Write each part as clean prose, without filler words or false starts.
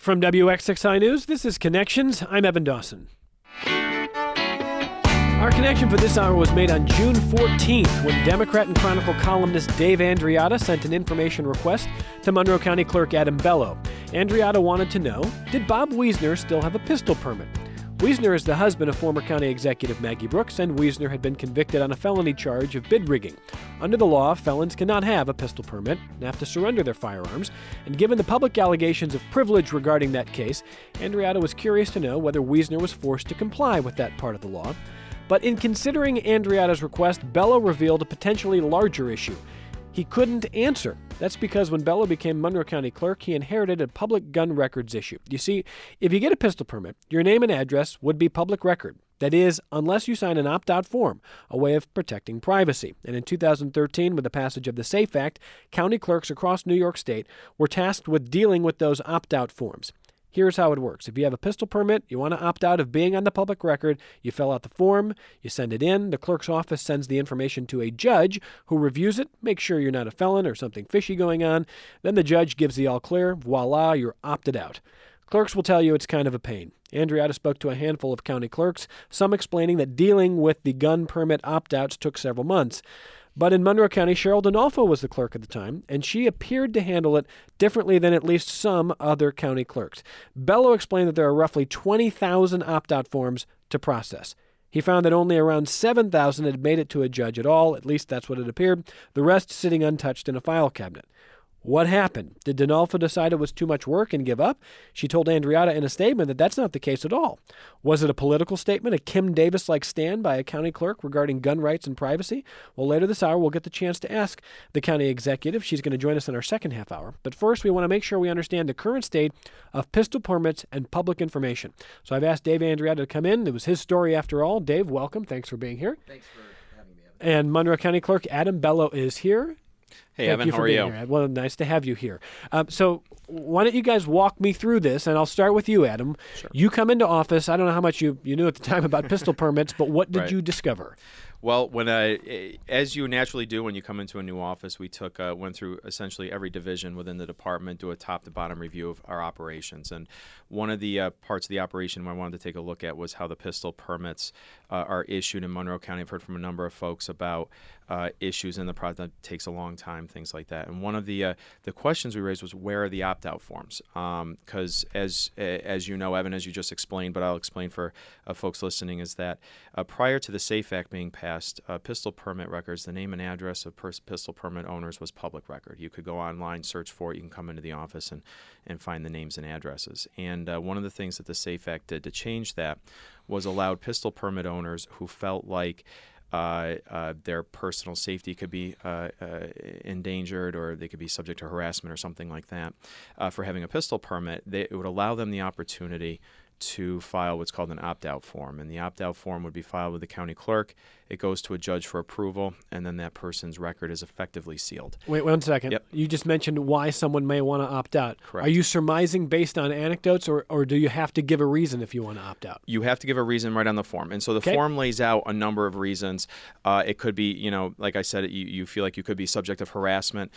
From WXXI News, this is Connections. I'm Evan Dawson. Our connection for this hour was made on June 14th when Democrat and Chronicle columnist Dave Andriotta sent an information request to Monroe County Clerk Adam Bello. Andriotta wanted to know, did Bob Wiesner still have a pistol permit? Wiesner is the husband of former county executive Maggie Brooks, and Wiesner had been convicted on a felony charge of bid rigging. Under the law, felons cannot have a pistol permit and have to surrender their firearms, and given the public allegations of privilege regarding that case, Andriotta was curious to know whether Wiesner was forced to comply with that part of the law. But in considering Andriotta's request, Bello revealed a potentially larger issue. He couldn't answer. That's because when Bello became Monroe County Clerk, he inherited a public gun records issue. You see, if you get a pistol permit, your name and address would be public record. That is, unless you sign an opt-out form, a way of protecting privacy. And in 2013, with the passage of the SAFE Act, county clerks across New York State were tasked with dealing with those opt-out forms. Here's how it works. If you have a pistol permit, you want to opt out of being on the public record, you fill out the form, you send it in, the clerk's office sends the information to a judge who reviews it, makes sure you're not a felon or something fishy going on, then the judge gives the all clear, voila, you're opted out. Clerks will tell you it's kind of a pain. Andriotta spoke to a handful of county clerks, some explaining that dealing with the gun permit opt-outs took several months. But in Monroe County, Cheryl Donolfo was the clerk at the time, and she appeared to handle it differently than at least some other county clerks. Bello explained that there are roughly 20,000 opt-out forms to process. He found that only around 7,000 had made it to a judge at all, at least that's what it appeared, the rest sitting untouched in a file cabinet. What happened? Did Donolfo decide it was too much work and give up? She told Andriotta in a statement that that's not the case at all. Was it a political statement, a Kim Davis-like stand by a county clerk regarding gun rights and privacy? Well, later this hour, we'll get the chance to ask the county executive. She's going to join us in our second half hour. But first, we want to make sure we understand the current state of pistol permits and public information. So I've asked Dave Andriotta to come in. It was his story after all. Dave, welcome. Thanks for being here. Thanks for having me, Evan. And Monroe County Clerk Adam Bello is here. Hey, Evan, how are you? Here. Well, nice to have you here. So why don't you guys walk me through this, and I'll start with you, Adam. Sure. You come into office. I don't know how much you knew at the time about pistol permits, but what did you discover? Well, as you naturally do when you come into a new office, we went through essentially every division within the department, do a top-to-bottom review of our operations. And one of the parts of the operation I wanted to take a look at was how the pistol permits are issued in Monroe County. I've heard from a number of folks about issues in the process that takes a long time, things like that. And one of the questions we raised was, where are the opt-out forms? Because as you know, Evan, as you just explained, but I'll explain for folks listening, is that prior to the SAFE Act being passed, pistol permit records, the name and address of pistol permit owners was public record. You could go online, search for it. You can come into the office and find the names and addresses. And one of the things that the SAFE Act did to change that was allowed pistol permit owners who felt like their personal safety could be endangered, or they could be subject to harassment or something like that for having a pistol permit. It would allow them the opportunity to file what's called an opt-out form. And the opt-out form would be filed with the county clerk. It goes to a judge for approval, and then that person's record is effectively sealed. Wait 1 second. Yep. You just mentioned why someone may want to opt out. Correct. Are you surmising based on anecdotes, or do you have to give a reason if you want to opt out? You have to give a reason right on the form. And so the form lays out a number of reasons. It could be, like I said, you feel like you could be subject of harassment.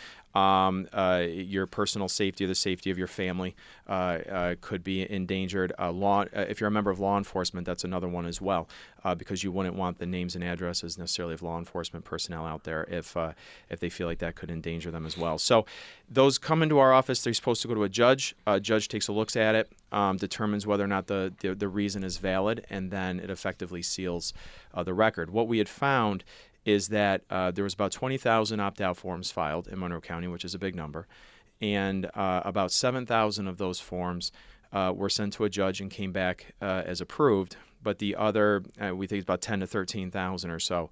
Your personal safety or the safety of your family could be endangered. If you're a member of law enforcement, that's another one as well, because you wouldn't want the names and addresses necessarily of law enforcement personnel out there if they feel like that could endanger them as well. So those come into our office. They're supposed to go to a judge. A judge takes a look at it, determines whether or not the reason is valid, and then it effectively seals the record. What we had found is that there was about 20,000 opt-out forms filed in Monroe County, which is a big number, and about 7,000 of those forms were sent to a judge and came back as approved. But the other, we think about 10 to 13,000 or so,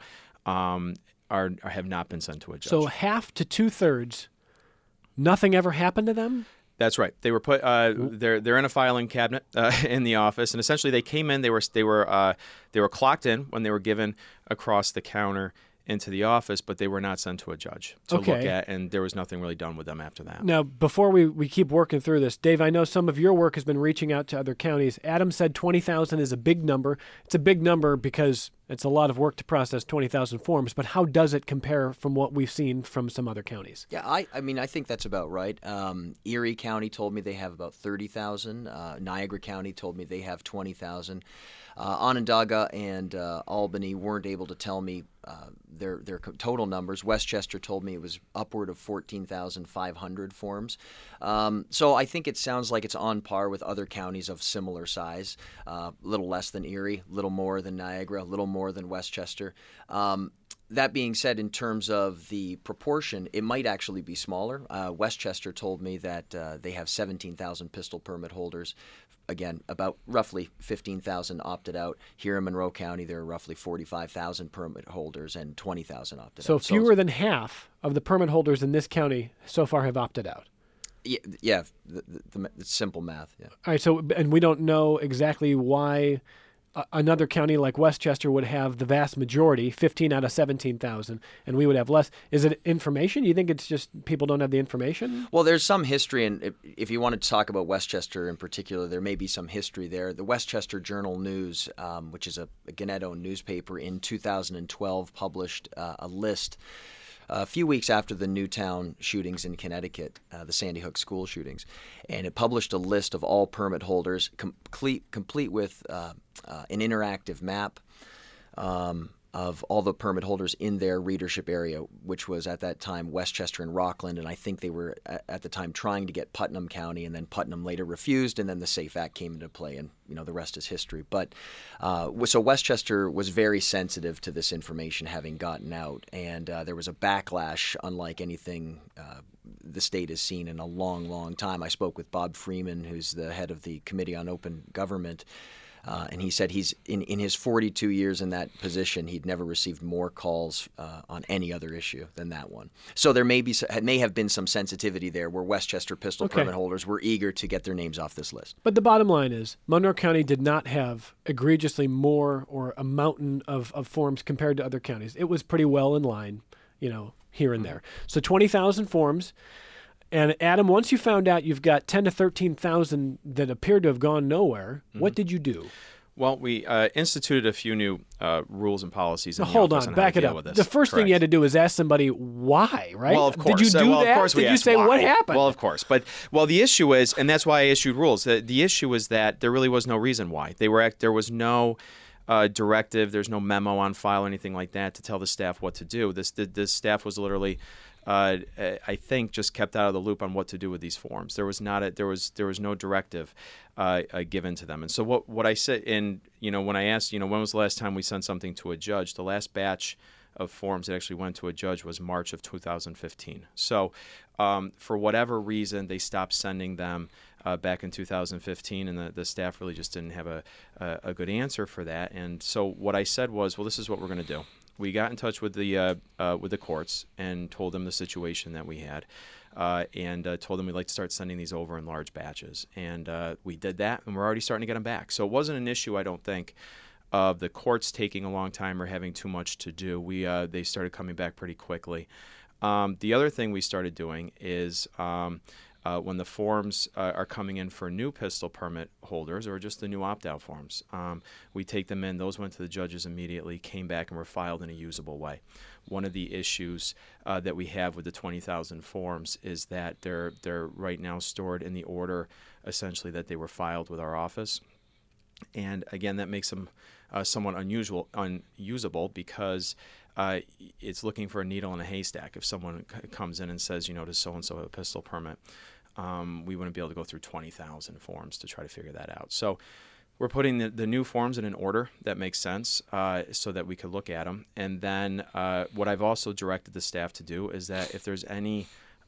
have not been sent to a judge. So half to two-thirds, nothing ever happened to them? That's right. They were put. They're in a filing cabinet in the office, and essentially they came in. They were clocked in when they were given across the counter into the office, but they were not sent to a judge to look at, and there was nothing really done with them after that. Now, before we keep working through this, Dave, I know some of your work has been reaching out to other counties. Adam said 20,000 is a big number. It's a big number because It's a lot of work to process 20,000 forms, but how does it compare from what we've seen from some other counties? Yeah, I mean, I think that's about right. Erie County told me they have about 30,000. Niagara County told me they have 20,000. Onondaga and Albany weren't able to tell me their total numbers. Westchester told me it was upward of 14,500 forms. So I think it sounds like it's on par with other counties of similar size. A little less than Erie, a little more than Niagara, a little more than Westchester. That being said, in terms of the proportion, it might actually be smaller. Westchester told me that they have 17,000 pistol permit holders. Again, about roughly 15,000 opted out. Here in Monroe County, there are roughly 45,000 permit holders and 20,000 opted So out. fewer than half of the permit holders in this county so far have opted out. Yeah, the simple math. Yeah. All right, so, and we don't know exactly why another county like Westchester would have the vast majority, 15 out of 17,000, and we would have less. Is it information? You think it's just people don't have the information? Well, there's some history, and if you wanted to talk about Westchester in particular, there may be some history there. The Westchester Journal News, which is a Gannett-owned newspaper, in 2012 published a list a few weeks after the Newtown shootings in Connecticut, the Sandy Hook school shootings, and it published a list of all permit holders, complete with an interactive map of all the permit holders in their readership area, which was at that time Westchester and Rockland, and I think they were at the time trying to get Putnam County, and then Putnam later refused, and then the SAFE Act came into play, and the rest is history. But so Westchester was very sensitive to this information having gotten out, and there was a backlash unlike anything the state has seen in a long, long time. I spoke with Bob Freeman, who's the head of the Committee on Open Government, and he said he's in his 42 years in that position, he'd never received more calls on any other issue than that one. So there may have been some sensitivity there where Westchester pistol permit holders were eager to get their names off this list. But the bottom line is Monroe County did not have egregiously more or a mountain of forms compared to other counties. It was pretty well in line, here and there. So 20,000 forms. And Adam, once you found out you've got 10 to 13,000 that appear to have gone nowhere, what did you do? Well, we instituted a few new rules and policies. Hold on, back it up. The first thing you had to do was ask somebody why, right? Well, of course. Did you do that? Of course we Did you say why. What happened? Well, of course. But the issue is, and that's why I issued rules. The issue is that there really was no reason why. There was no directive. There's no memo on file or anything like that to tell the staff what to do. This staff was literally, I think, just kept out of the loop on what to do with these forms. There was no directive given to them. And so what I said, and when I asked, when was the last time we sent something to a judge? The last batch of forms that actually went to a judge was March of 2015. So for whatever reason, they stopped sending them back in 2015, and the staff really just didn't have a good answer for that. And so what I said was, well, this is what we're going to do. We got in touch with the courts and told them the situation that we had, and told them we'd like to start sending these over in large batches. And we did that, and we're already starting to get them back. So it wasn't an issue, I don't think, of the courts taking a long time or having too much to do. They started coming back pretty quickly. The other thing we started doing is when the forms are coming in for new pistol permit holders or just the new opt-out forms, we take them in. Those went to the judges immediately, came back, and were filed in a usable way. One of the issues that we have with the 20,000 forms is that they're right now stored in the order, essentially, that they were filed with our office. And again, that makes them somewhat unusable because it's looking for a needle in a haystack. If someone comes in and says, does so-and-so have a pistol permit, we wouldn't be able to go through 20,000 forms to try to figure that out. So we're putting the new forms in an order that makes sense so that we could look at them. And then what I've also directed the staff to do is that if there's any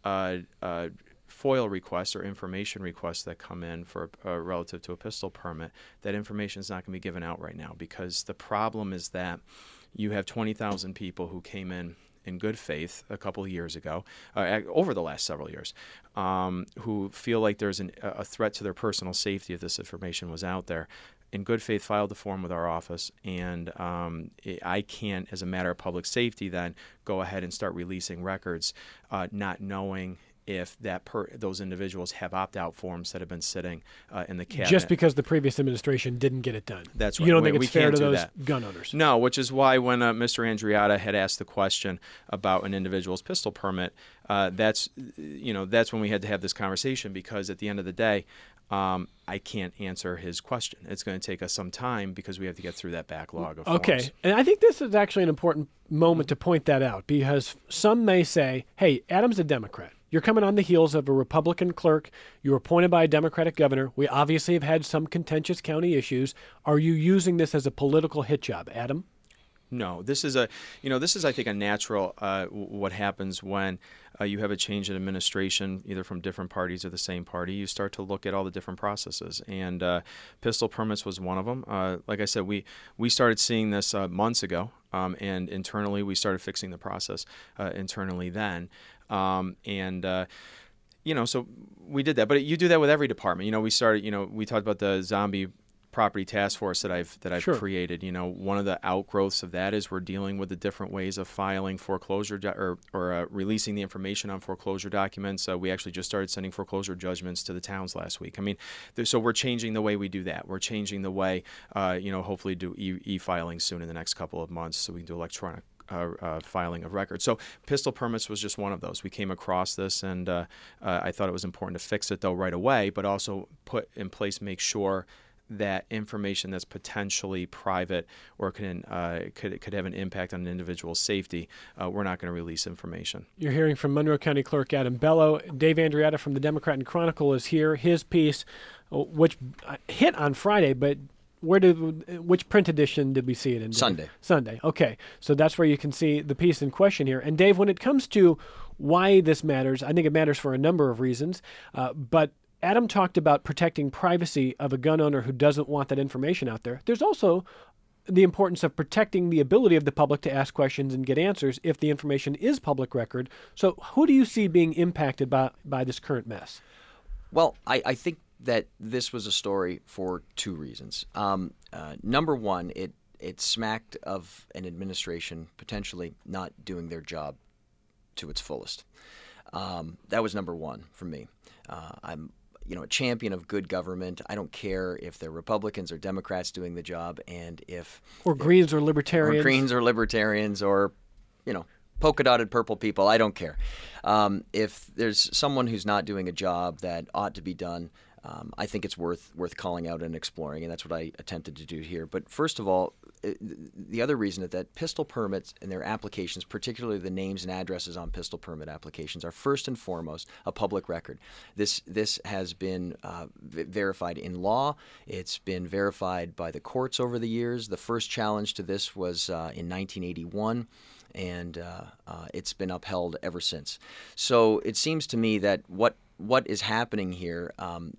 FOIL requests or information requests that come in for relative to a pistol permit, that information is not going to be given out right now, because the problem is that you have 20,000 people who came in good faith a couple of years ago, over the last several years, who feel like there's a threat to their personal safety if this information was out there. In good faith, filed the form with our office, and I can't, as a matter of public safety, then go ahead and start releasing records, not knowing if those individuals have opt-out forms that have been sitting in the cabinet. Just because the previous administration didn't get it done. That's right. You don't think it's fair can't to do those that. gun owners? No, which is why when Mr. Andriotta had asked the question about an individual's pistol permit, that's when we had to have this conversation, because at the end of the day, I can't answer his question. It's going to take us some time because we have to get through that backlog of forms. Okay, and I think this is actually an important moment to point that out, because some may say, hey, Adam's a Democrat. You're coming on the heels of a Republican clerk. You were appointed by a Democratic governor. We obviously have had some contentious county issues. Are you using this as a political hit job, Adam? No, this is I think a natural what happens when you have a change in administration, either from different parties or the same party. You start to look at all the different processes, and pistol permits was one of them. Like I said, we started seeing this months ago, and internally we started fixing the process internally then, so we did that. But you do that with every department. We started. We talked about the zombie property task force that I've Sure. created. One of the outgrowths of that is we're dealing with the different ways of filing foreclosure or releasing the information on foreclosure documents. We actually just started sending foreclosure judgments to the towns last week. So we're changing the way we do that. We're changing the way, hopefully do e-filing soon in the next couple of months, so we can do electronic filing of records. So pistol permits was just one of those. We came across this, and I thought it was important to fix it though right away, but also put in place, make sure that information that's potentially private or could have an impact on an individual's safety, we're not going to release information. You're hearing from Monroe County Clerk Adam Bello. Dave Andriotta from the Democrat and Chronicle is here. His piece, which hit on Friday, but which print edition did we see it in? Sunday. Okay. So that's where you can see the piece in question here. And Dave, when it comes to why this matters, I think it matters for a number of reasons, but Adam talked about protecting privacy of a gun owner who doesn't want that information out there. There's also the importance of protecting the ability of the public to ask questions and get answers if the information is public record. So who do you see being impacted by this current mess? Well, I think that this was a story for two reasons. Number one, it smacked of an administration potentially not doing their job to its fullest. That was number one for me. I'm a champion of good government. I don't care if they're Republicans or Democrats doing the job, and Greens or Libertarians, or polka-dotted purple people. I don't care. If there's someone who's not doing a job that ought to be done, I think it's worth calling out and exploring, and that's what I attempted to do here. But first of all, the other reason is that pistol permits and their applications, particularly the names and addresses on pistol permit applications, are first and foremost a public record. This has been verified in law. It's been verified by the courts over the years. The first challenge to this was in 1981. And it's been upheld ever since. So it seems to me that what is happening here,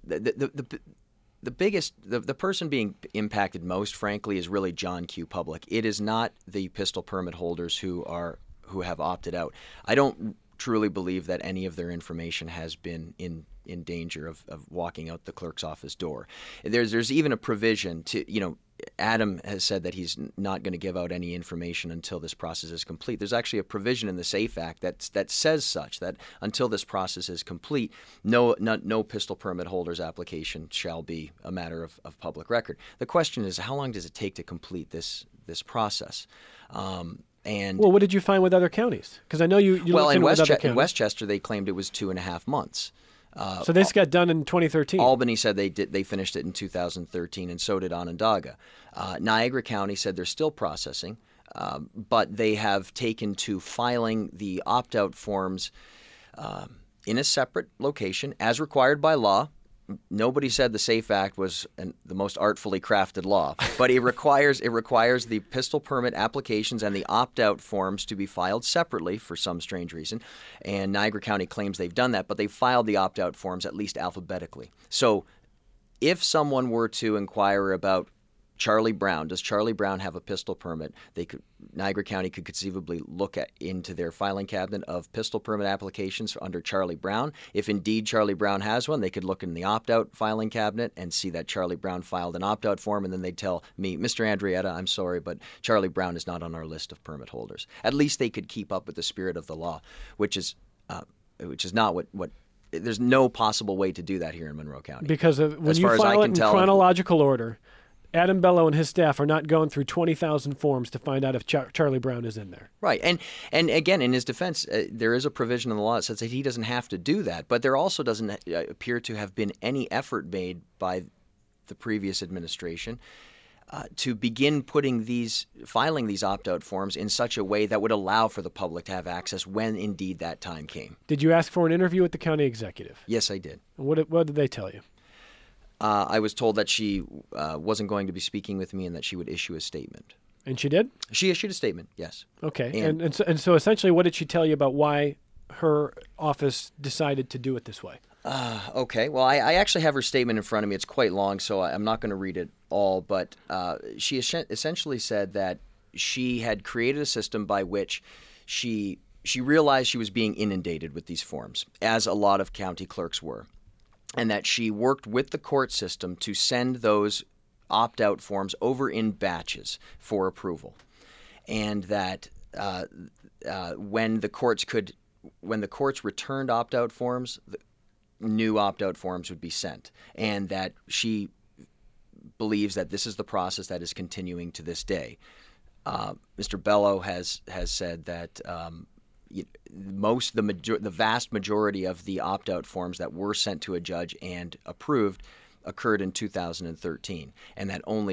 the person being impacted most, frankly, is really John Q. Public. It is not the pistol permit holders who have opted out. I don't truly believe that any of their information has been in danger of walking out the clerk's office door. There's even a provision to, Adam has said that he's not going to give out any information until this process is complete. There's actually a provision in the SAFE Act that says such, that until this process is complete, no pistol permit holder's application shall be a matter of public record. The question is, how long does it take to complete this process? What did you find with other counties? Because I know you looked in with other counties. In Westchester, they claimed it was 2.5 months. So this got done in 2013. Albany said they finished it in 2013, and so did Onondaga. Niagara County said they're still processing, but they have taken to filing the opt-out forms in a separate location as required by law. Nobody said the SAFE Act was the most artfully crafted law, but it requires the pistol permit applications and the opt-out forms to be filed separately for some strange reason. And Niagara County claims they've done that, but they filed the opt-out forms at least alphabetically. So if someone were to inquire about Charlie Brown, does Charlie Brown have a pistol permit? Niagara County could conceivably look into their filing cabinet of pistol permit applications under Charlie Brown. If indeed Charlie Brown has one, they could look in the opt-out filing cabinet and see that Charlie Brown filed an opt-out form, and then they'd tell me, Mr. Andriotta, I'm sorry, but Charlie Brown is not on our list of permit holders. At least they could keep up with the spirit of the law, which is which is not what there's no possible way to do that here in Monroe County. Because when as you far as I file it can in tell, chronological order, Adam Bello and his staff are not going through 20,000 forms to find out if Charlie Brown is in there. Right. And again, in his defense, there is a provision in the law that says that he doesn't have to do that. But there also doesn't appear to have been any effort made by the previous administration to begin filing these opt-out forms in such a way that would allow for the public to have access when indeed that time came. Did you ask for an interview with the county executive? Yes, I did. What did they tell you? I was told that she wasn't going to be speaking with me and that she would issue a statement. And she did? She issued a statement, yes. Okay. And so essentially, what did she tell you about why her office decided to do it this way? Okay. Well, I actually have her statement in front of me. It's quite long, so I'm not going to read it all. But she essentially said that she had created a system by which she realized she was being inundated with these forms, as a lot of county clerks were, and that she worked with the court system to send those opt-out forms over in batches for approval, and that when the courts returned opt-out forms, new opt-out forms would be sent, and that she believes that this is the process that is continuing to this day. Mr. Bello has said that the vast majority of the opt-out forms that were sent to a judge and approved occurred in 2013, and that only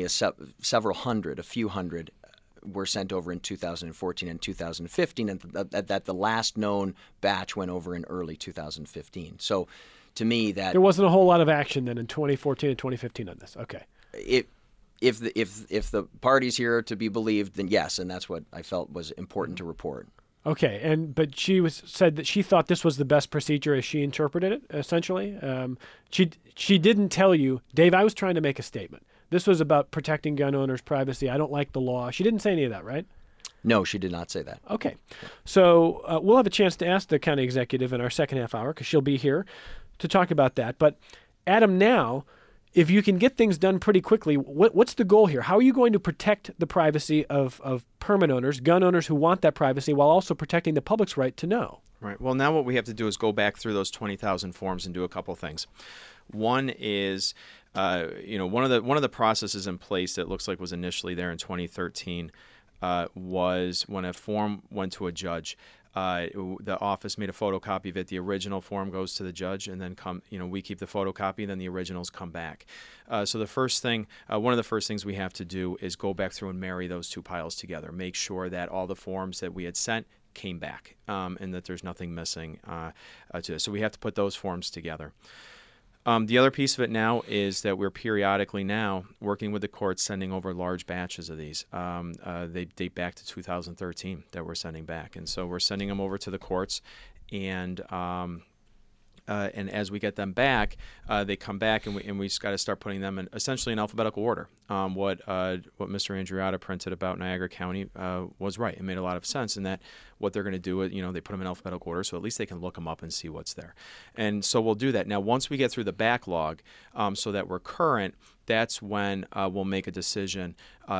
a few hundred were sent over in 2014 and 2015, and that the last known batch went over in early 2015. So, to me, that there wasn't a whole lot of action then in 2014 and 2015 on this. Okay. If the parties here are to be believed, then yes, and that's what I felt was important to report. Okay, but she said that she thought this was the best procedure as she interpreted it. Essentially, she didn't tell you, Dave. I was trying to make a statement. This was about protecting gun owners' privacy. I don't like the law. She didn't say any of that, right? No, she did not say that. Okay, so we'll have a chance to ask the county executive in our second half hour because she'll be here to talk about that. But Adam, now, if you can get things done pretty quickly, what's the goal here? How are you going to protect the privacy of permit owners, gun owners who want that privacy, while also protecting the public's right to know? Right. Well, now what we have to do is go back through those 20,000 forms and do a couple things. One is, one of the processes in place that looks like was initially there in 2013 was when a form went to a judge. The office made a photocopy of it. The original form goes to the judge, and then we keep the photocopy, and then the originals come back. So the first thing, one of the first things we have to do is go back through and marry those two piles together. Make sure that all the forms that we had sent came back, and that there's nothing missing to this. So we have to put those forms together. The other piece of it now is that we're periodically now working with the courts, sending over large batches of these. They date back to 2013 that we're sending back, and so we're sending them over to the courts, and as we get them back, they come back, and we just got to start putting them in essentially in alphabetical order. What Mr. Andriotta printed about Niagara County was right. It made a lot of sense in that what they're going to do is, they put them in alphabetical order, so at least they can look them up and see what's there. And so we'll do that. Now, once we get through the backlog, so that we're current, that's when we'll make a decision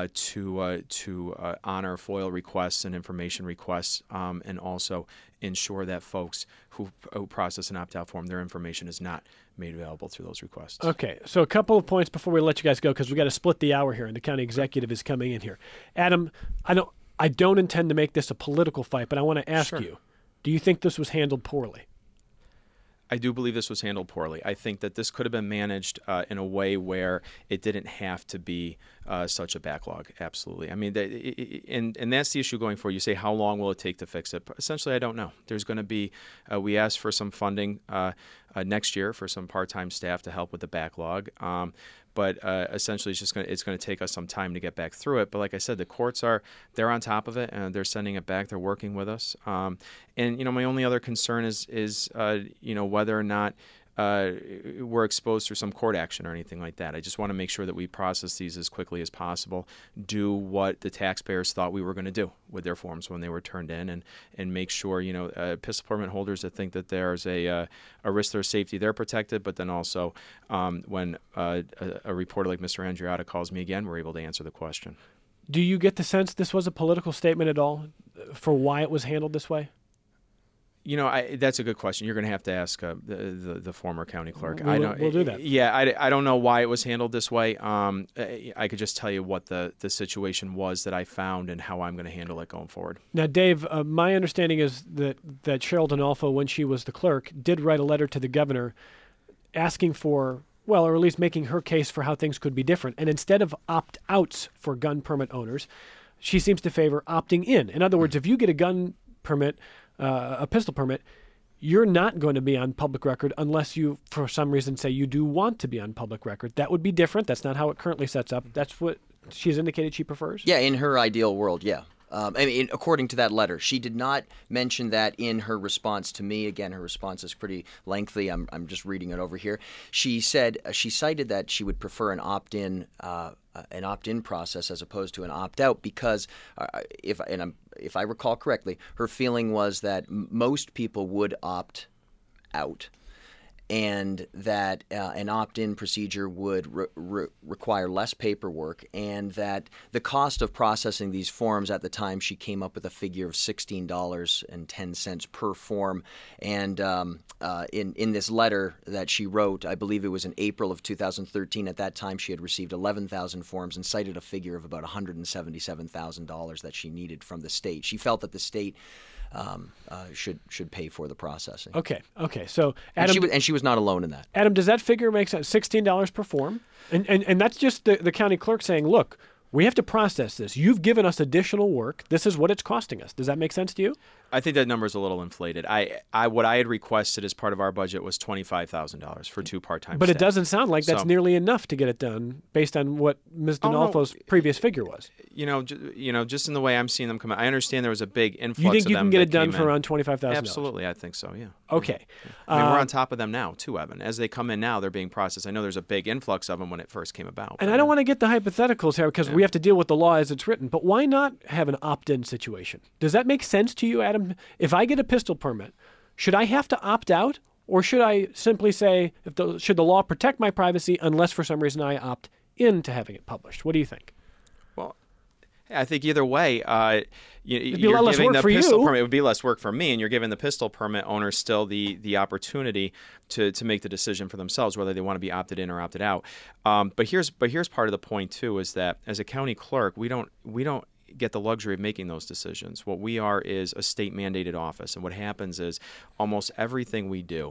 to honor FOIL requests and information requests, and also ensure that folks who process an opt-out form, their information is not made available through those requests. Okay, so a couple of points before we let you guys go, because we got to split the hour here, and the county executive is coming in here. Adam, I don't intend to make this a political fight, but I want to ask you, do you think this was handled poorly? I do believe this was handled poorly. I think that this could have been managed in a way where it didn't have to be such a backlog. Absolutely. I mean, and that's the issue going forward. You say, how long will it take to fix it? Essentially, I don't know. There's going to be, we asked for some funding next year for some part-time staff to help with the backlog. But essentially, it's going to take us some time to get back through it. But like I said, the courts they're on top of it, and they're sending it back. They're working with us. And my only other concern is whether or not we're exposed through some court action or anything like that. I just want to make sure that we process these as quickly as possible, do what the taxpayers thought we were going to do with their forms when they were turned in, and make sure, pistol permit holders that think that there's a risk to their safety, they're protected, but then also when a reporter like Mr. Andriotta calls me again, we're able to answer the question. Do you get the sense this was a political statement at all for why it was handled this way? That's a good question. You're going to have to ask the former county clerk. We'll do that. Yeah, I don't know why it was handled this way. I could just tell you what the situation was that I found and how I'm going to handle it going forward. Now, Dave, my understanding is that Cheryl Donalfo, when she was the clerk, did write a letter to the governor asking for, well, or at least making her case for how things could be different. And instead of opt-outs for gun permit owners, she seems to favor opting in. In other words, if you get a gun permit, a pistol permit, you're not going to be on public record unless you, for some reason, say you do want to be on public record. That would be different. That's not how it currently sets up. That's what she's indicated she prefers? Yeah, in her ideal world, yeah. According to that letter, she did not mention that in her response to me. Again, her response is pretty lengthy. I'm just reading it over here. She said she cited that she would prefer an opt-in process as opposed to an opt-out because, if I recall correctly, her feeling was that most people would opt out, and that an opt-in procedure would require less paperwork, and that the cost of processing these forms at the time, she came up with a figure of $16.10 per form. And in this letter that she wrote, I believe it was in April of 2013, at that time she had received 11,000 forms and cited a figure of about $177,000 that she needed from the state. She felt that the state should pay for the processing. Okay. So Adam, and she was not alone in that. Adam, does that figure make sense? $16 per form, and that's just the county clerk saying, "Look, we have to process this. You've given us additional work. This is what it's costing us." Does that make sense to you? I think that number is a little inflated. What I had requested as part of our budget was $25,000 for 2 part-time But staff. it doesn't sound like that's nearly enough to get it done based on what Ms. Donalfo's previous figure was. Just in the way I'm seeing them come out, I understand there was a big influx. You think you can get it done for around $25,000? Absolutely, I think so. Yeah. Okay. I mean, we're on top of them now too, Evan. As they come in now, they're being processed. I know there's a big influx of them when it first came about. And I don't want to get the hypotheticals here because we have to deal with the law as it's written. But why not have an opt-in situation? Does that make sense to you, Adam? If I get a pistol permit, should I have to opt out, or should I simply say, should the law protect my privacy unless for some reason I opt into having it published? What do you think? Well, I think either way, it'd be a lot less work for pistol you. Permit, it would be less work for me, and you're giving the pistol permit owner still the opportunity to make the decision for themselves whether they want to be opted in or opted out. But here's part of the point too, is that as a county clerk, we don't get the luxury of making those decisions. What we are is a state-mandated office, and what happens is almost everything we do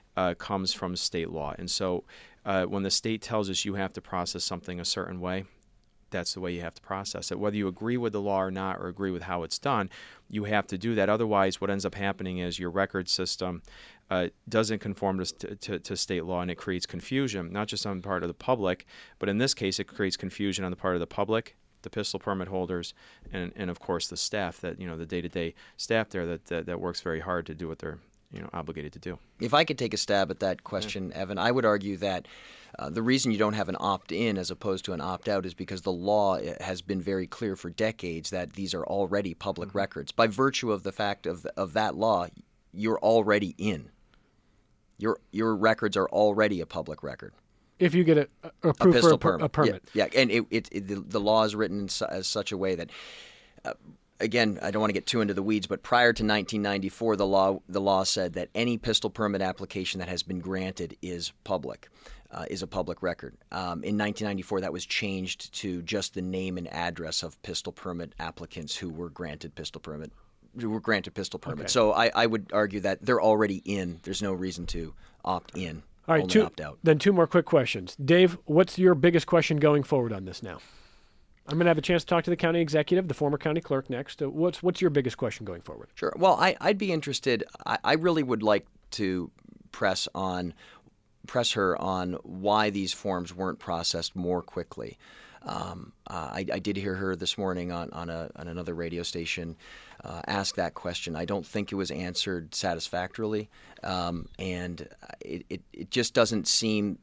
comes from state law. And so when the state tells us you have to process something a certain way, that's the way you have to process it. Whether you agree with the law or not, or agree with how it's done, you have to do that. Otherwise, what ends up happening is your record system doesn't conform to state law, and it creates confusion, not just on the part of the public, but in this case, it creates confusion on the part of the public, the pistol permit holders, and of course the staff, that the day-to-day staff there that works very hard to do what they're obligated to do. If I could take a stab at that question, Evan, I would argue that the reason you don't have an opt-in as opposed to an opt-out is because the law has been very clear for decades that these are already public records. By virtue of the fact of that law, you're already in. Your records are already a public record. If you get approved for a permit. Yeah, and the law is written as such a way that, again, I don't want to get too into the weeds, but prior to 1994, the law said that any pistol permit application that has been granted is public, is a public record. In 1994, that was changed to just the name and address of pistol permit applicants who were granted pistol permits. Okay. So I would argue that they're already in. There's no reason to opt in. All right, then 2 more quick questions. Dave, what's your biggest question going forward on this now? I'm going to have a chance to talk to the county executive, the former county clerk, next. What's your biggest question going forward? Sure. Well, I'd be interested. I really would like to press her on why these forms weren't processed more quickly. I did hear her this morning on another radio station ask that question. I don't think it was answered satisfactorily, and it just doesn't seem.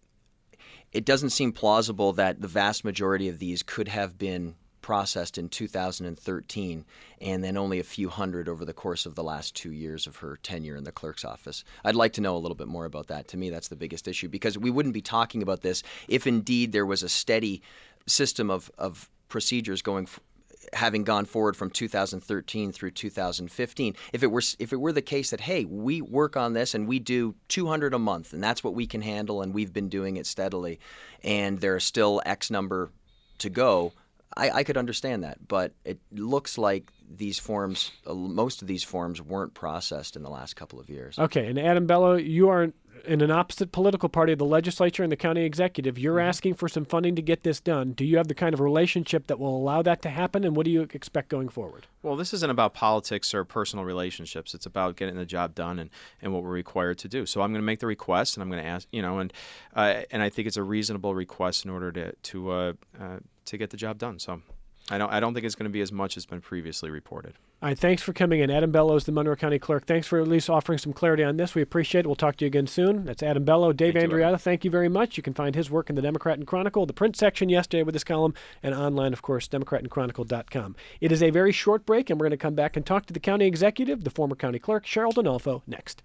It doesn't seem plausible that the vast majority of these could have been processed in 2013, and then only a few hundred over the course of the last 2 years of her tenure in the clerk's office. I'd like to know a little bit more about that. To me, that's the biggest issue, because we wouldn't be talking about this if indeed there was a steady system of procedures going having gone forward from 2013 through 2015, if it were the case that, hey, we work on this and we do 200 a month and that's what we can handle and we've been doing it steadily, and there are still X number to go, I could understand that. But it looks like these forms, most of these forms, weren't processed in the last couple of years. Okay, and Adam Bello, you are in an opposite political party of the legislature and the county executive. You're asking for some funding to get this done. Do you have the kind of relationship that will allow that to happen, and what do you expect going forward? Well, this isn't about politics or personal relationships. It's about getting the job done and what we're required to do. So I'm going to make the request, and I'm going to ask, and I think it's a reasonable request in order to get the job done. So I don't think it's going to be as much as been previously reported. All right, thanks for coming in. Adam Bello is the Monroe County Clerk. Thanks for at least offering some clarity on this. We appreciate it. We'll talk to you again soon. That's Adam Bello. Dave Andriotta, thank you very much. You can find his work in the Democrat and Chronicle, the print section yesterday with this column, and online, of course, democratandchronicle.com. It is a very short break, and we're going to come back and talk to the county executive, the former county clerk, Cheryl Donalfo, next.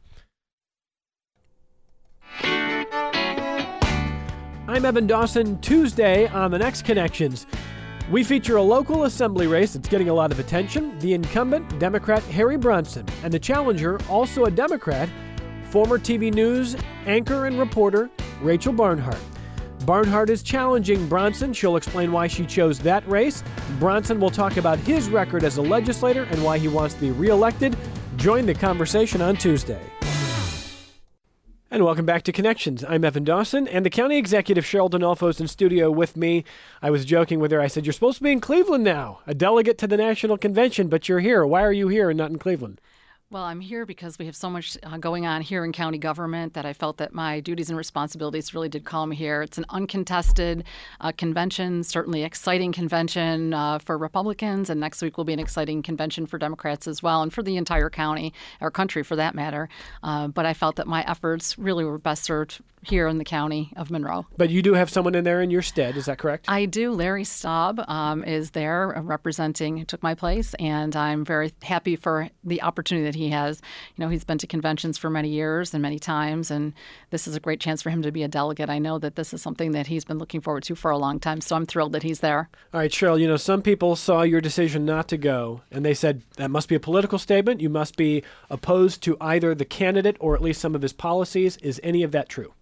I'm Evan Dawson. Tuesday on The Next Connections, we feature a local assembly race that's getting a lot of attention. The incumbent, Democrat Harry Bronson, and the challenger, also a Democrat, former TV News anchor and reporter Rachel Barnhart. Barnhart is challenging Bronson. She'll explain why she chose that race. Bronson will talk about his record as a legislator and why he wants to be reelected. Join the conversation on Tuesday. And welcome back to Connections. I'm Evan Dawson, and the county executive, Cheryl Donalfo, is in studio with me. I was joking with her. I said, you're supposed to be in Cleveland now, a delegate to the national convention, but you're here. Why are you here and not in Cleveland? Well, I'm here because we have so much going on here in county government that I felt that my duties and responsibilities really did call me here. It's an uncontested convention, certainly exciting convention for Republicans, and next week will be an exciting convention for Democrats as well, and for the entire county, or country for that matter. But I felt that my efforts really were best served here in the county of Monroe. But you do have someone in there in your stead, is that correct? I do. Larry Staub is there representing, took my place, and I'm very happy for the opportunity that he has. You know, he's been to conventions for many years and many times, and this is a great chance for him to be a delegate. I know that this is something that he's been looking forward to for a long time, so I'm thrilled that he's there. All right, Cheryl, some people saw your decision not to go, and they said that must be a political statement. You must be opposed to either the candidate or at least some of his policies. Is any of that true?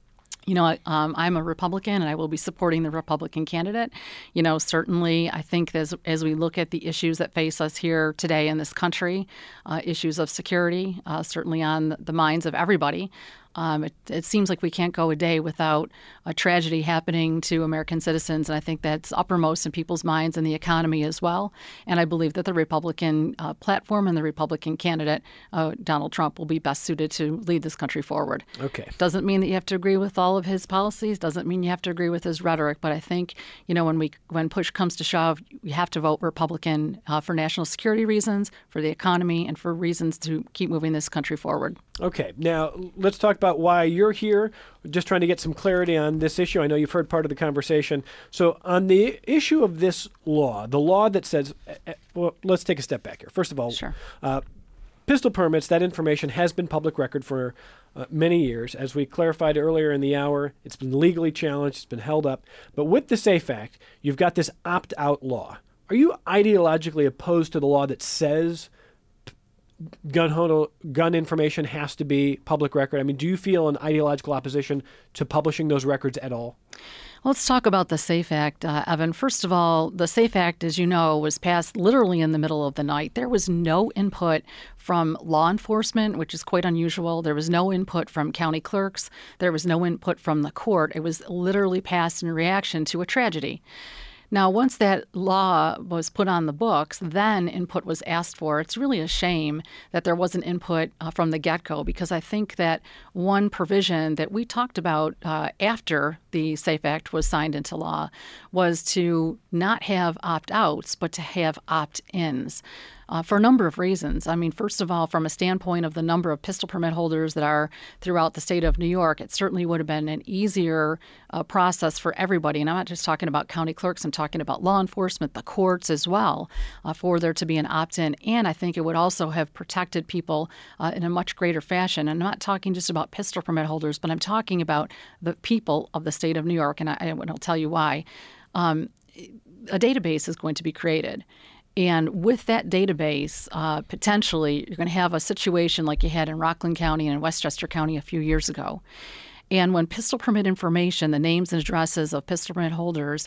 I'm a Republican, and I will be supporting the Republican candidate. Certainly, I think as we look at the issues that face us here today in this country, issues of security, certainly on the minds of everybody. It seems like we can't go a day without a tragedy happening to American citizens, and I think that's uppermost in people's minds and the economy as well. And I believe that the Republican platform and the Republican candidate, Donald Trump, will be best suited to lead this country forward. Okay. Doesn't mean that you have to agree with all of his policies, doesn't mean you have to agree with his rhetoric, but I think, when push comes to shove, you have to vote Republican for national security reasons, for the economy, and for reasons to keep moving this country forward. Okay. Now, let's talk about why you're here. We're just trying to get some clarity on this issue. I know you've heard part of the conversation. So on the issue of this law, the law that says, well, let's take a step back here. First of all, sure. Pistol permits, that information has been public record for many years. As we clarified earlier in the hour, it's been legally challenged, it's been held up. But with the SAFE Act, you've got this opt-out law. Are you ideologically opposed to the law that says gun information has to be public record? I mean, do you feel an ideological opposition to publishing those records at all? Let's talk about the SAFE Act, Evan. First of all, the SAFE Act, as you know, was passed literally in the middle of the night. There was no input from law enforcement, which is quite unusual. There was no input from county clerks. There was no input from the court. It was literally passed in reaction to a tragedy. Now, once that law was put on the books, then input was asked for. It's really a shame that there wasn't input from the get-go, because I think that one provision that we talked about after the SAFE Act was signed into law was to not have opt-outs, but to have opt-ins. For a number of reasons. I mean, first of all, from a standpoint of the number of pistol permit holders that are throughout the state of New York, it certainly would have been an easier process for everybody. And I'm not just talking about county clerks, I'm talking about law enforcement, the courts as well, for there to be an opt-in. And I think it would also have protected people in a much greater fashion. And I'm not talking just about pistol permit holders, but I'm talking about the people of the state of New York, and I'll tell you why. A database is going to be created. And with that database, potentially you're going to have a situation like you had in Rockland County and in Westchester County a few years ago. And when pistol permit information, the names and addresses of pistol permit holders,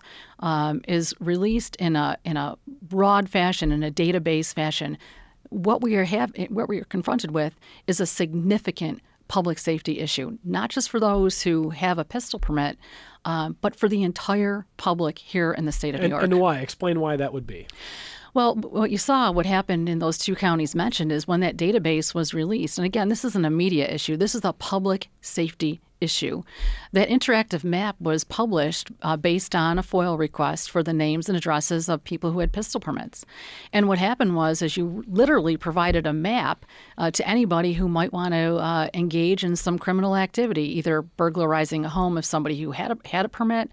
is released in a broad fashion, in a database fashion, what we are confronted with is a significant public safety issue, not just for those who have a pistol permit, but for the entire public here in the state of New York. And why? Explain why that would be. Well, what happened in those two counties mentioned is when that database was released, and again, this isn't a media issue, this is a public safety issue. That interactive map was published based on a FOIL request for the names and addresses of people who had pistol permits. And what happened was, is you literally provided a map to anybody who might want to engage in some criminal activity, either burglarizing a home of somebody who had a permit,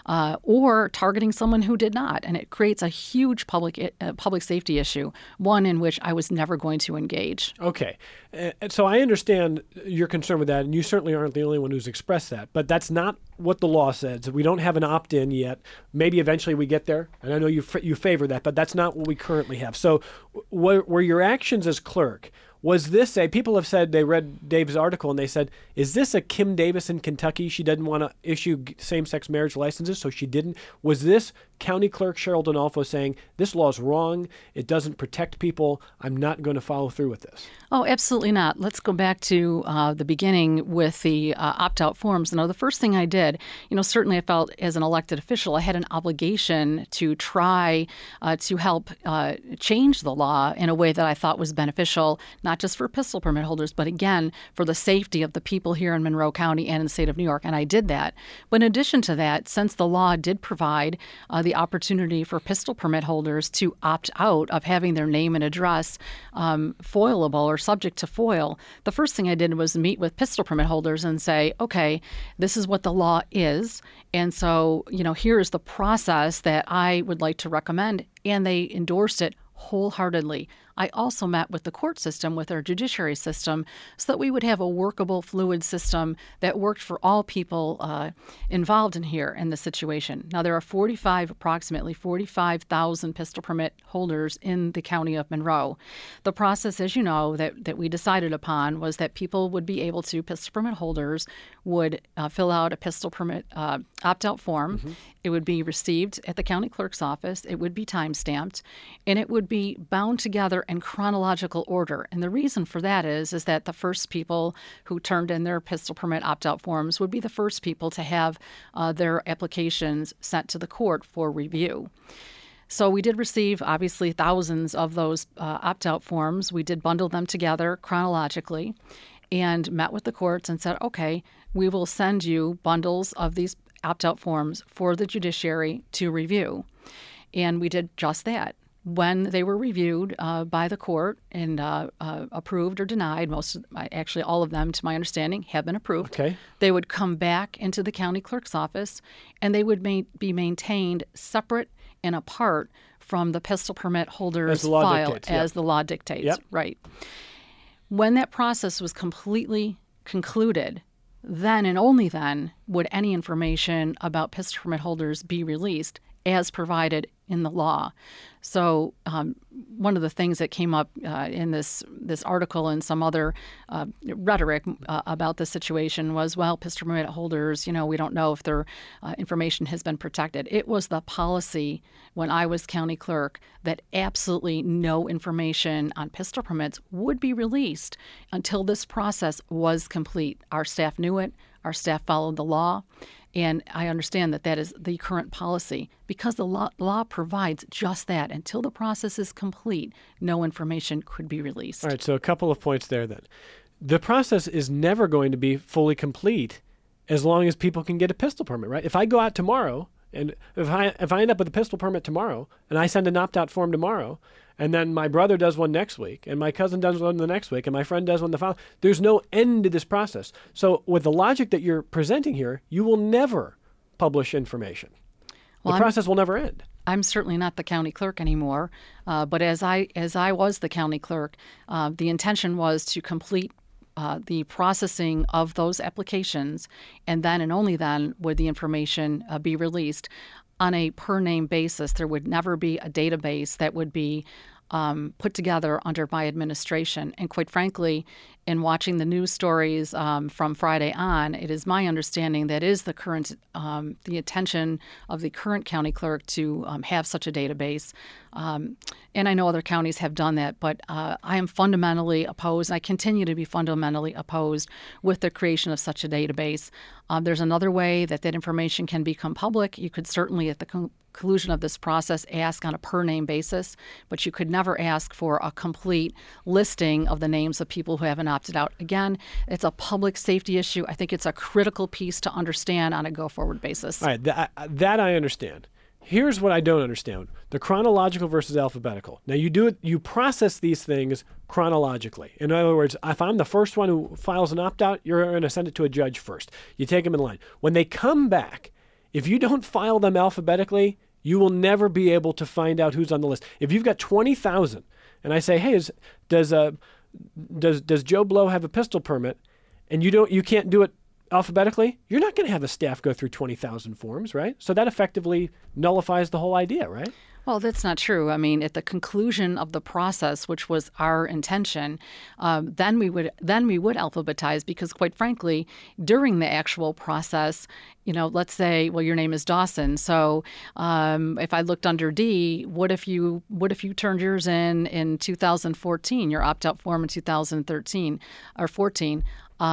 or targeting someone who did not. And it creates a huge public safety issue, one in which I was never going to engage. Okay. So I understand your concern with that, and you certainly aren't the only one who's expressed that. But that's not what the law says. We don't have an opt-in yet. Maybe eventually we get there, and I know you favor that, but that's not what we currently have. So were your actions as clerk, was this people have said, they read Dave's article and they said, is this a Kim Davis in Kentucky? She didn't want to issue same-sex marriage licenses, so she didn't. Was this County Clerk Cheryl Donalfo saying, this law is wrong, it doesn't protect people, I'm not going to follow through with this? Oh, absolutely not. Let's go back to the beginning with the opt-out forms. Now, the first thing I did, certainly I felt as an elected official, I had an obligation to try to help change the law in a way that I thought was beneficial, not just for pistol permit holders, but again, for the safety of the people here in Monroe County and in the state of New York. And I did that. But in addition to that, since the law did provide the opportunity for pistol permit holders to opt out of having their name and address foilable or subject to FOIL, the first thing I did was meet with pistol permit holders and say, okay, this is what the law is. And so, here is the process that I would like to recommend. And they endorsed it wholeheartedly. I also met with the court system, with our judiciary system, so that we would have a workable, fluid system that worked for all people involved in the situation. Now, there are approximately 45,000 pistol permit holders in the county of Monroe. The process, as you know, that we decided upon was that people would be able to, pistol permit holders would fill out a pistol permit opt-out form. Mm-hmm. It would be received at the county clerk's office. It would be time-stamped, and it would be bound together in chronological order. And the reason for that is that the first people who turned in their pistol permit opt-out forms would be the first people to have their applications sent to the court for review. So we did receive, obviously, thousands of those opt-out forms. We did bundle them together chronologically and met with the courts and said, okay, we will send you bundles of these opt-out forms for the judiciary to review. And we did just that. When they were reviewed by the court and approved or denied, actually all of them, to my understanding, have been approved. Okay. They would come back into the county clerk's office, and they would be maintained separate and apart from the pistol permit holder's file, as the law dictates. Yep. Right. When that process was completely concluded, then and only then would any information about pistol permit holders be released as provided in the law. So one of the things that came up in this article and some other rhetoric about the situation was, well, pistol permit holders, we don't know if their information has been protected. It was the policy when I was county clerk that absolutely no information on pistol permits would be released until this process was complete. Our staff knew it. Our staff followed the law. And I understand that is the current policy because the law provides just that. Until the process is complete, no information could be released. All right, so a couple of points there then. The process is never going to be fully complete as long as people can get a pistol permit, right? If I go out tomorrow, and if I end up with a pistol permit tomorrow, and I send an opt-out form tomorrow, and then my brother does one next week, and my cousin does one the next week, and my friend does one the following, there's no end to this process. So with the logic that you're presenting here, you will never publish information. The process will never end. I'm certainly not the county clerk anymore, but as I was the county clerk, the intention was to complete the processing of those applications, and then and only then would the information be released. on a per name basis. There would never be a database that would be put together under my administration. And quite frankly, in watching the news stories from Friday on, it is my understanding that is the intention of the current county clerk to have such a database. And I know other counties have done that, but I am fundamentally opposed. I continue to be fundamentally opposed with the creation of such a database. There's another way that information can become public. You could certainly, at the conclusion of this process, ask on a per name basis, but you could never ask for a complete listing of the names of people who haven't opted out. Again, it's a public safety issue. I think it's a critical piece to understand on a go-forward basis. All right, that I understand. Here's what I don't understand: the chronological versus alphabetical. Now, you process these things chronologically. In other words, if I'm the first one who files an opt-out, you're going to send it to a judge first. You take them in line. When they come back, if you don't file them alphabetically, you will never be able to find out who's on the list. If you've got 20,000, and I say, hey, does Joe Blow have a pistol permit, and you can't do it alphabetically, you're not going to have a staff go through 20,000 forms, right? So that effectively nullifies the whole idea, right? Well, that's not true. I mean, at the conclusion of the process, which was our intention, then we would alphabetize, because quite frankly, during the actual process, let's say, well, your name is Dawson. So if I looked under D, what if you turned yours in 2014, your opt-out form in 2013 or 14?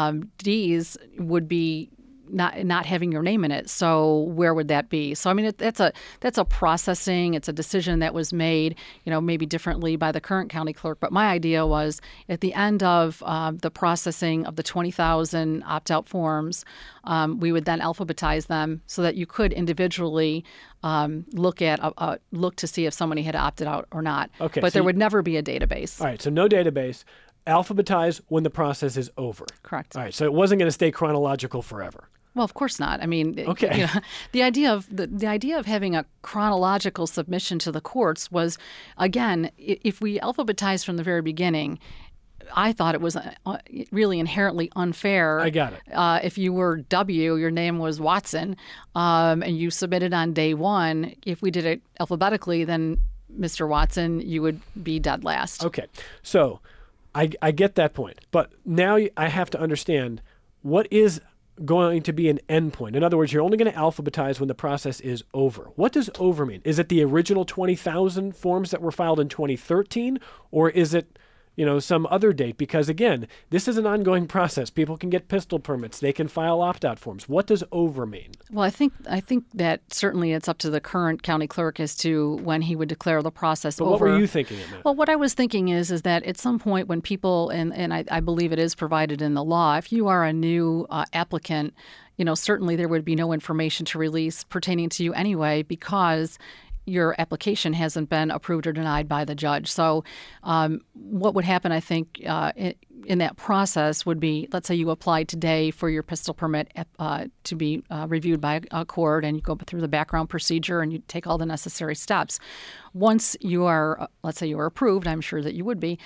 D's would be not having your name in it. So where would that be? So I mean, that's a processing. It's a decision that was made, maybe differently by the current county clerk. But my idea was, at the end of the processing of the 20,000 opt-out forms, we would then alphabetize them so that you could individually look to see if somebody had opted out or not. Okay, but there would never be a database. All right, so no database. Alphabetize when the process is over. Correct. All right, so it wasn't going to stay chronological forever. Well, of course not. I mean, okay. The idea of having a chronological submission to the courts was, again, if we alphabetized from the very beginning, I thought it was really inherently unfair. I got it. If you were W, your name was Watson, and you submitted on day one, if we did it alphabetically, then Mr. Watson, you would be dead last. Okay, so I get that point, but now I have to understand what is going to be an endpoint. In other words, you're only going to alphabetize when the process is over. What does over mean? Is it the original 20,000 forms that were filed in 2013, or is it some other date? Because again, this is an ongoing process. People can get pistol permits. They can file opt-out forms. What does over mean? Well, I think that certainly it's up to the current county clerk as to when he would declare the process over. What were you thinking it meant? Well, what I was thinking is that at some point when people, and I believe it is provided in the law, if you are a new applicant, certainly there would be no information to release pertaining to you anyway, because your application hasn't been approved or denied by the judge. So what would happen, I think, in that process would be, let's say you applied today for your pistol permit to be reviewed by a court, and you go through the background procedure and you take all the necessary steps. Once you are, let's say you are approved, I'm sure that you would be,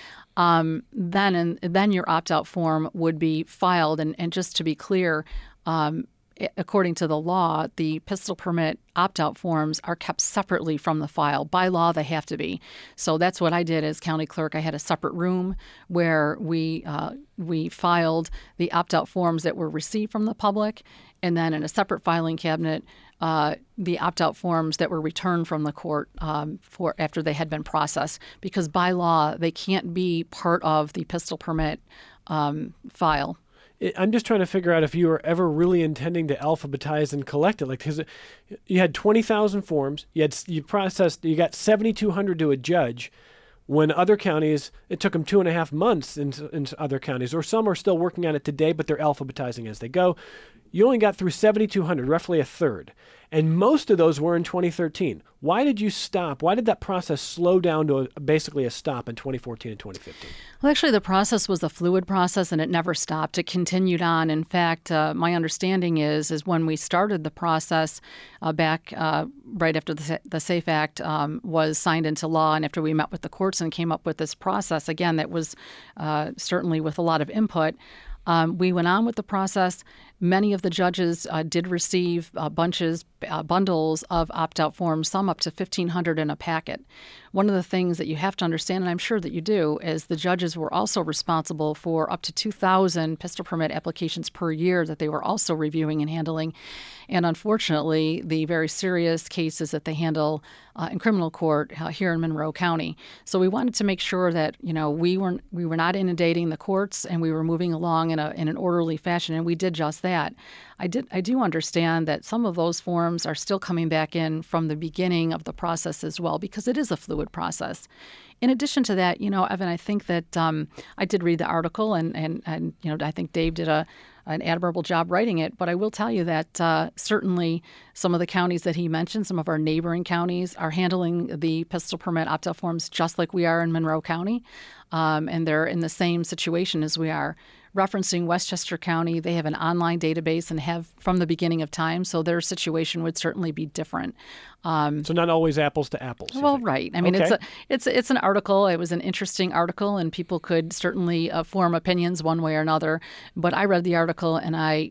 then your opt-out form would be filed. And just to be clear, according to the law, the pistol permit opt-out forms are kept separately from the file. By law, they have to be. So that's what I did as county clerk. I had a separate room where we filed the opt-out forms that were received from the public, and then in a separate filing cabinet, the opt-out forms that were returned from the court for after they had been processed. Because by law, they can't be part of the pistol permit file. I'm just trying to figure out if you were ever really intending to alphabetize and collect it. Because you had 20,000 forms, you got 7,200 to a judge, when other counties, it took them 2.5 months in other counties, or some are still working on it today, but they're alphabetizing as they go. You only got through 7,200, roughly a third. And most of those were in 2013. Why did you stop? Why did that process slow down to basically a stop in 2014 and 2015? Well, actually, the process was a fluid process, and it never stopped. It continued on. In fact, my understanding is when we started the process back right after the SAFE Act was signed into law, and after we met with the courts and came up with this process, again, that was certainly with a lot of input. We went on with the process. Many of the judges did receive bundles of opt-out forms, some up to 1,500 in a packet. One of the things that you have to understand, and I'm sure that you do, is the judges were also responsible for up to 2,000 pistol permit applications per year that they were also reviewing and handling. And unfortunately, the very serious cases that they handle in criminal court here in Monroe County. So we wanted to make sure that we were not inundating the courts, and we were moving along in an orderly fashion, and we did just that. I do understand that some of those forms are still coming back in from the beginning of the process as well, because it is a fluid process. In addition to that, Evan, I think that I did read the article, and I think Dave did an admirable job writing it. But I will tell you that certainly some of the counties that he mentioned, some of our neighboring counties, are handling the pistol permit opt-out forms just like we are in Monroe County, and they're in the same situation as we are. Referencing Westchester County, they have an online database and have from the beginning of time, so their situation would certainly be different. So not always apples to apples. Well, right. I mean, okay. it's an article. It was an interesting article, and people could certainly form opinions one way or another. But I read the article, and I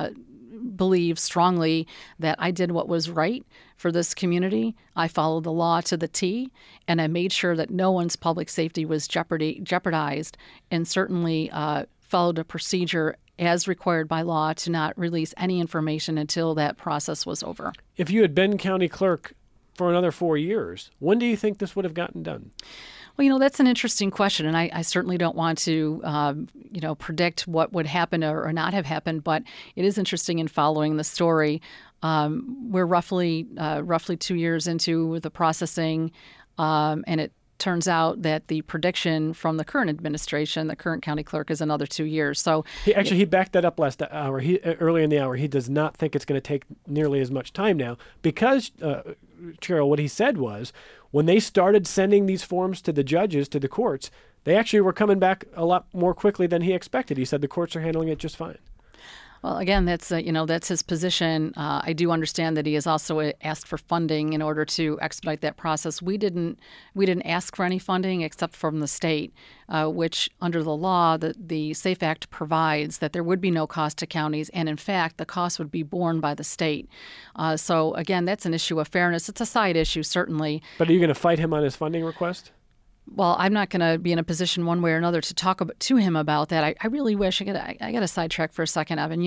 believe strongly that I did what was right for this community. I followed the law to the T, and I made sure that no one's public safety was jeopardized, and certainly followed a procedure as required by law to not release any information until that process was over. If you had been county clerk for another 4 years, when do you think this would have gotten done? Well, that's an interesting question, and I certainly don't want to, predict what would happen or not have happened, but it is interesting in following the story. We're roughly 2 years into the processing, and it turns out that the prediction from the current administration, the current county clerk, is another 2 years. So he backed that up last hour. Early in the hour, he does not think it's going to take nearly as much time now because, Cheryl, what he said was when they started sending these forms to the judges, to the courts, they actually were coming back a lot more quickly than he expected. He said the courts are handling it just fine. Well, again, that's his position. I do understand that he has also asked for funding in order to expedite that process. We didn't ask for any funding except from the state, which under the law, the SAFE Act provides that there would be no cost to counties, and in fact, the cost would be borne by the state. So again, that's an issue of fairness. It's a side issue, certainly. But are you going to fight him on his funding request? Well, I'm not going to be in a position one way or another to talk to him about that. I really wish I got to sidetrack for a second, Evan.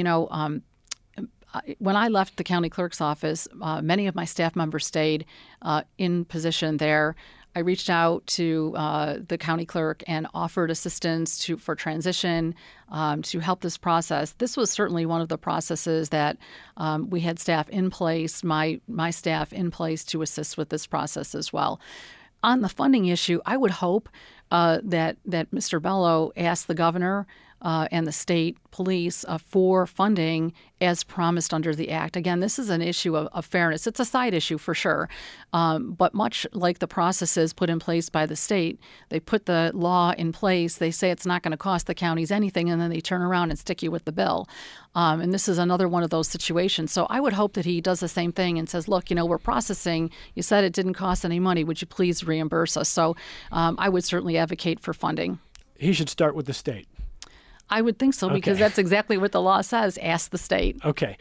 When I left the county clerk's office, many of my staff members stayed in position there. I reached out to the county clerk and offered assistance for transition to help this process. This was certainly one of the processes that we had staff in place, my staff in place to assist with this process as well. On the funding issue, I would hope that Mr. Bello asked the governor and the state police for funding as promised under the act. Again, this is an issue of fairness. It's a side issue for sure. But much like the processes put in place by the state, they put the law in place. They say it's not going to cost the counties anything, and then they turn around and stick you with the bill. And this is another one of those situations. So I would hope that he does the same thing and says, look, we're processing. You said it didn't cost any money. Would you please reimburse us? So I would certainly advocate for funding. He should start with the state. I would think so, because that's exactly what the law says. Ask the state. Okay.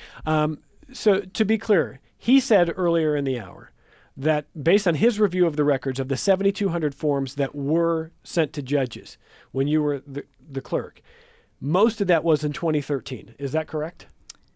So to be clear, he said earlier in the hour that based on his review of the records of the 7,200 forms that were sent to judges when you were the clerk, most of that was in 2013. Is that correct?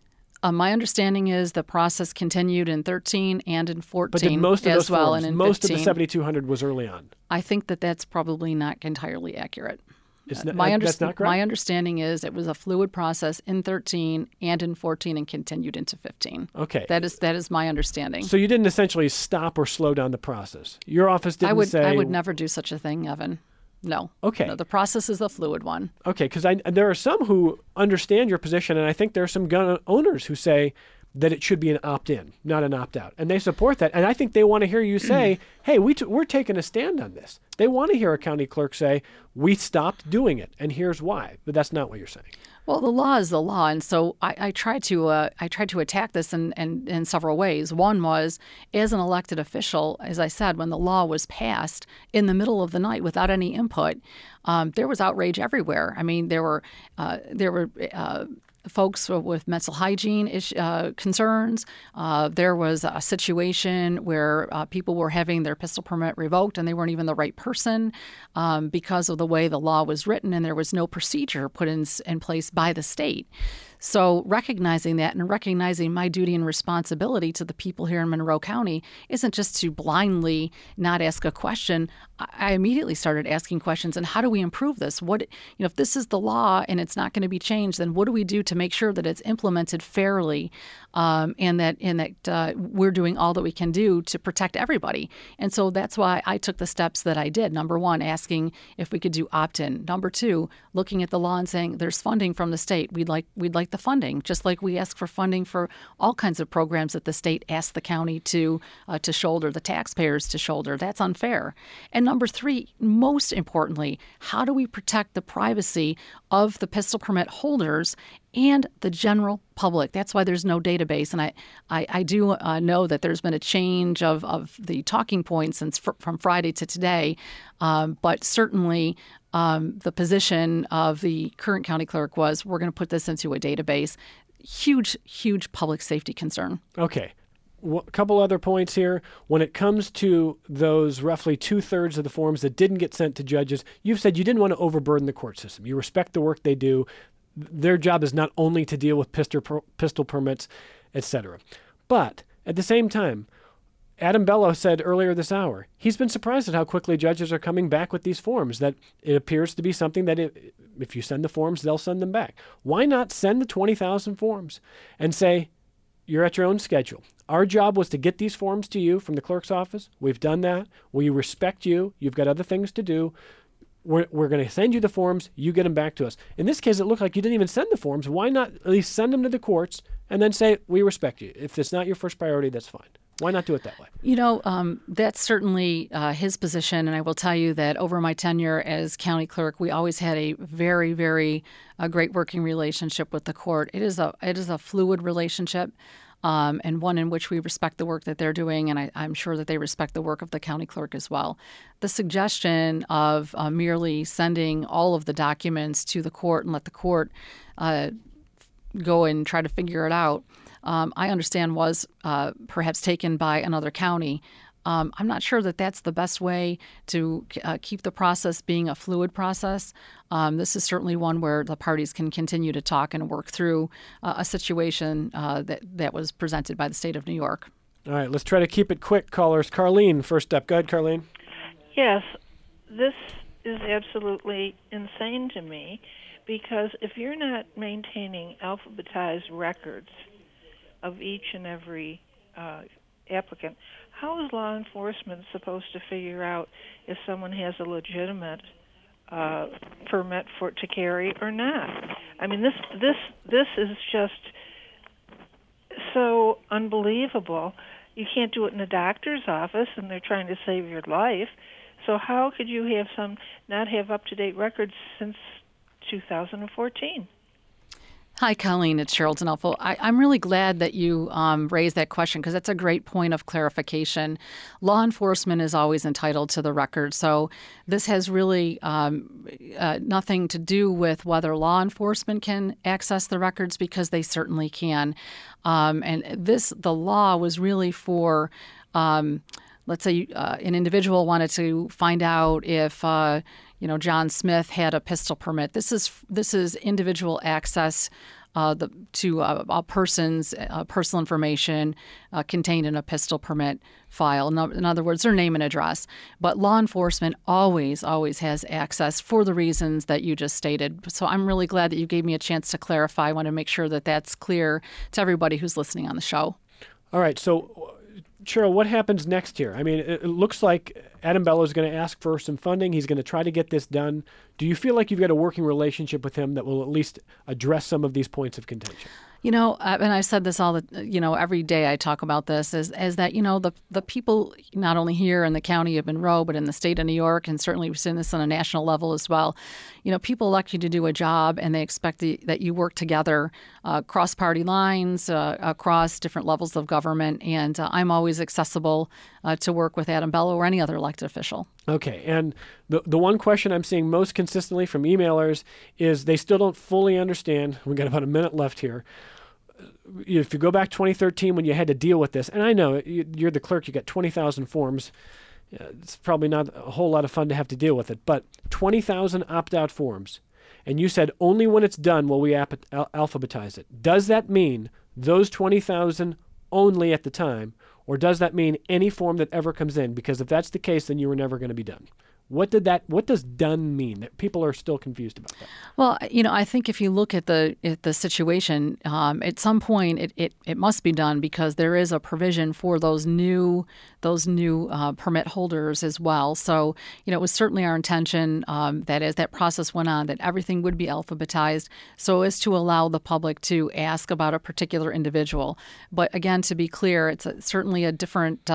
My understanding is the process continued in 13 and in 14 but did most of as those well, forms, and in most 15. of the 7,200 was early on. I think that's probably not entirely accurate. That's not correct? My understanding is it was a fluid process in 13 and in 14 and continued into 15. Okay. That is my understanding. So you didn't essentially stop or slow down the process. Your office didn't say... I would never do such a thing, Evan. No. Okay. No, the process is a fluid one. Okay, because there are some who understand your position, and I think there are some gun owners who say that it should be an opt-in, not an opt-out. And they support that. And I think they want to hear you say, hey, we're taking a stand on this. They want to hear a county clerk say, we stopped doing it, and here's why. But that's not what you're saying. Well, the law is the law, and so I tried to attack this in several ways. One was, as an elected official, as I said, when the law was passed in the middle of the night without any input, there was outrage everywhere. I mean, there were folks with mental hygiene concerns. There was a situation where people were having their pistol permit revoked and they weren't even the right person because of the way the law was written, and there was no procedure put in place by the state. So recognizing that and recognizing my duty and responsibility to the people here in Monroe County isn't just to blindly not ask a question. I immediately started asking questions. And how do we improve this? If this is the law and it's not going to be changed, then what do we do to make sure that it's implemented fairly, and that we're doing all that we can do to protect everybody? And so that's why I took the steps that I did. Number one, asking if we could do opt-in. Number two, looking at the law and saying there's funding from the state. We'd like the funding, just like we ask for funding for all kinds of programs that the state asks the county to shoulder, the taxpayers to shoulder. That's unfair. And number three, most importantly, how do we protect the privacy of the pistol permit holders and the general public? That's why there's no database. And I do know that there's been a change of the talking points from Friday to today. But certainly the position of the current county clerk was, we're going to put this into a database. Huge, huge public safety concern. Okay. A couple other points here. When it comes to those roughly 2/3 of the forms that didn't get sent to judges, you've said you didn't want to overburden the court system. You respect the work they do. Their job is not only to deal with pistol permits, etc. But at the same time, Adam Bello said earlier this hour, he's been surprised at how quickly judges are coming back with these forms, that it appears to be something that if you send the forms, they'll send them back. Why not send the 20,000 forms and say, you're at your own schedule? Our job was to get these forms to you from the clerk's office. We've done that. We respect you. You've got other things to do. We're going to send you the forms. You get them back to us. In this case, it looked like you didn't even send the forms. Why not at least send them to the courts and then say, we respect you? If it's not your first priority, that's fine. Why not do it that way? That's certainly his position. And I will tell you that over my tenure as county clerk, we always had a very, very great working relationship with the court. It is a fluid relationship. And one in which we respect the work that they're doing, and I'm sure that they respect the work of the county clerk as well. The suggestion of merely sending all of the documents to the court and let the court go and try to figure it out, I understand was perhaps taken by another county. I'm not sure that that's the best way to keep the process being a fluid process. This is certainly one where the parties can continue to talk and work through a situation that was presented by the state of New York. All right, let's try to keep it quick, callers. Carlene, first up. Go ahead, Carlene. Yes, this is absolutely insane to me, because if you're not maintaining alphabetized records of each and every applicant, how is law enforcement supposed to figure out if someone has a legitimate permit to carry or not? I mean, this is just so unbelievable. You can't do it in a doctor's office, and they're trying to save your life. So how could you not have up-to-date records since 2014? Hi, Colleen. It's Cheryl Denolfo. I'm really glad that you raised that question, because that's a great point of clarification. Law enforcement is always entitled to the record, so this has really nothing to do with whether law enforcement can access the records, because they certainly can. And the law was really for, let's say, an individual wanted to find out if John Smith had a pistol permit. This is individual access to a person's personal information contained in a pistol permit file. In other words, their name and address. But law enforcement always has access for the reasons that you just stated. So I'm really glad that you gave me a chance to clarify. I want to make sure that that's clear to everybody who's listening on the show. All right. So, Cheryl, what happens next here? I mean, it looks like Adam Bello is going to ask for some funding. He's going to try to get this done. Do you feel like you've got a working relationship with him that will at least address some of these points of contention? And I said this every day I talk about this, is that, the people not only here in the county of Monroe, but in the state of New York, and certainly we've seen this on a national level as well, people elect you to do a job and they expect that you work together across party lines, across different levels of government. And I'm always accessible to work with Adam Bello or any other elected official. Okay, and the one question I'm seeing most consistently from emailers is they still don't fully understand. We've got about a minute left here. If you go back 2013 when you had to deal with this, and I know you're the clerk, you got 20,000 forms. It's probably not a whole lot of fun to have to deal with it, but 20,000 opt-out forms, and you said only when it's done will we alphabetize it. Does that mean those 20,000 only at the time, or does that mean any form that ever comes in? Because if that's the case, then you were never going to be done. What does done mean? That people are still confused about that. Well, I think if you look at the situation, at some point it must be done, because there is a provision for those new permit holders as well. So, it was certainly our intention that as that process went on, that everything would be alphabetized so as to allow the public to ask about a particular individual. But again, to be clear, it's certainly a different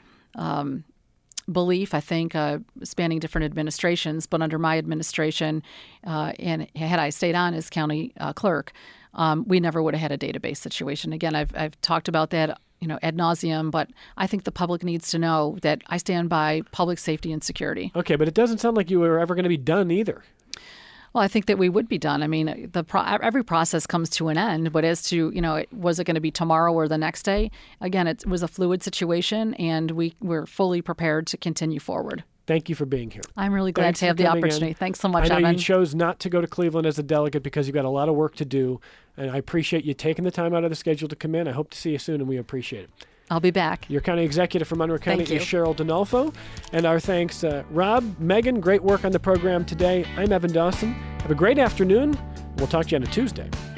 belief, I think, spanning different administrations. But under my administration, and had I stayed on as county clerk, we never would have had a database situation. Again, I've talked about that, ad nauseum, but I think the public needs to know that I stand by public safety and security. Okay, but it doesn't sound like you were ever going to be done either. Well, I think that we would be done. I mean, every process comes to an end, but as to, was it going to be tomorrow or the next day? Again, it was a fluid situation, and we're fully prepared to continue forward. Thank you for being here. I'm really glad to have the opportunity. In. Thanks so much, Evan. I know Evan. you chose not to go to Cleveland as a delegate because you've got a lot of work to do, and I appreciate you taking the time out of the schedule to come in. I hope to see you soon, and we appreciate it. I'll be back. Your county executive for Monroe County is Cheryl Donalfo. And our thanks, Rob, Megan, great work on the program today. I'm Evan Dawson. Have a great afternoon. We'll talk to you on a Tuesday.